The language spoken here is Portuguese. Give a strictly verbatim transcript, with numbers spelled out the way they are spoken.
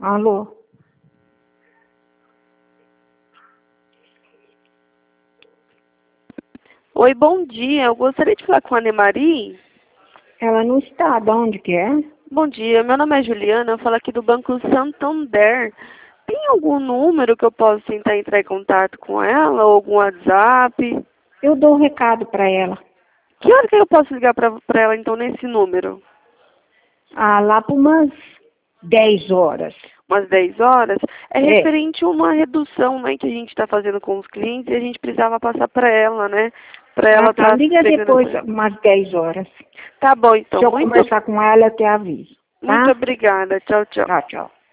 Alô? Oi, bom dia. Eu gostaria de falar com a Anemarie. Ela não está. De onde que é? Bom dia, meu nome é Juliana, eu falo aqui do Banco Santander. Tem algum número que eu possa tentar entrar em contato com ela, ou algum WhatsApp? Eu dou um recado para ela. Que hora que eu posso ligar para ela, então, nesse número? Ah, lá por umas dez horas. Umas dez horas? É É. referente a uma redução, né, que a gente está fazendo com os clientes e a gente precisava passar para ela, né? Para ela Ah, tá. estar Liga pegando depois, essa... umas dez horas. Tá bom, então. Se eu Muito, conversar com ela, eu te aviso. muito Tá? obrigada. Tchau, tchau. Tchau, tchau.